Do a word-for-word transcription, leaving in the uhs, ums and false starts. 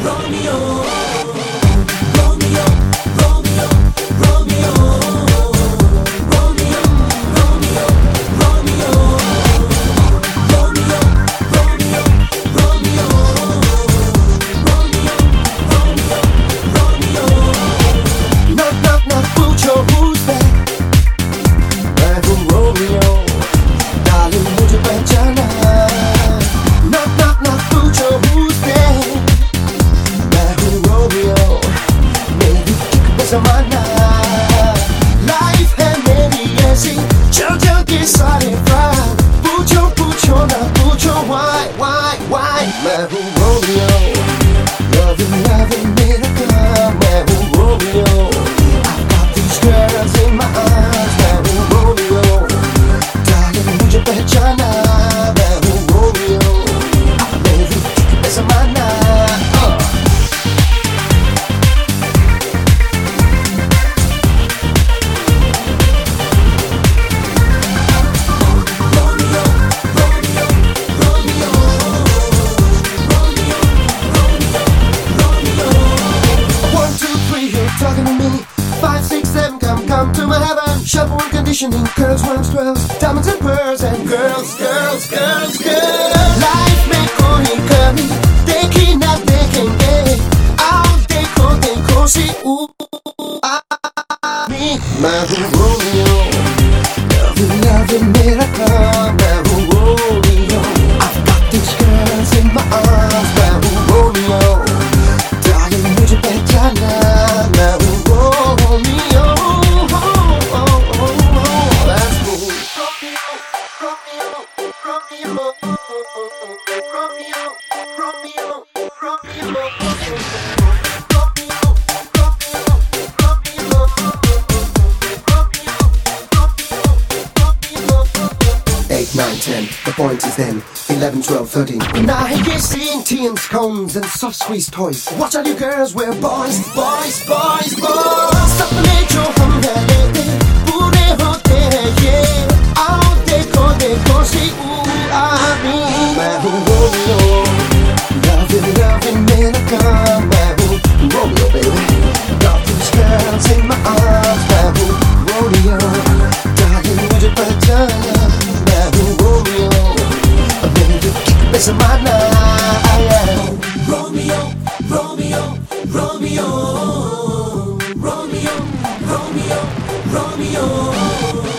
ज़माना लाइफ है मेरी ऐसी चल चल के सारे फ्राई पूछो पूछो ना पूछो why why why मैं हूँ रोमियो loving loving मेरा काम मैं हूँ Romeo I've got these girls in my arms मैं हूँ रोमियो darling मुझे पहचाना मैं हूँ रोमियो मेरी ज़माना talking to me. Five, six, seven, come, come to my heaven. Shovel and conditioning, curls, worms, twirls, diamonds and pearls, and girls, girls, girls, girls. Life में कोई कमी देखी ना देखेंगे. आओ देखो देखो सी ऊ आ मी. मैं हूँ रोमियो, loving loving मेरा काम. मैं हूँ Romeo, I've got these girls in my arms. मैं हूँ रोमियो, darling मुझे पहचाना. eight, nine, ten, the point is then eleven, twelve, thirteen. Now you're seeing tea and scones and soft squeeze toys. Watch all you girls wear boys, boys, boys, boys. Sapne jo hum rehte pure hote hain ye. Aao dekho dekho si ooh ah me. Main hu Romeo, loving loving mera kaam. Main hu Romeo baby, got these girls in my arms. Main hu Romeo, darling mujhe pehchana. ज़माना Romeo, Romeo, Romeo, Romeo, Romeo, Romeo.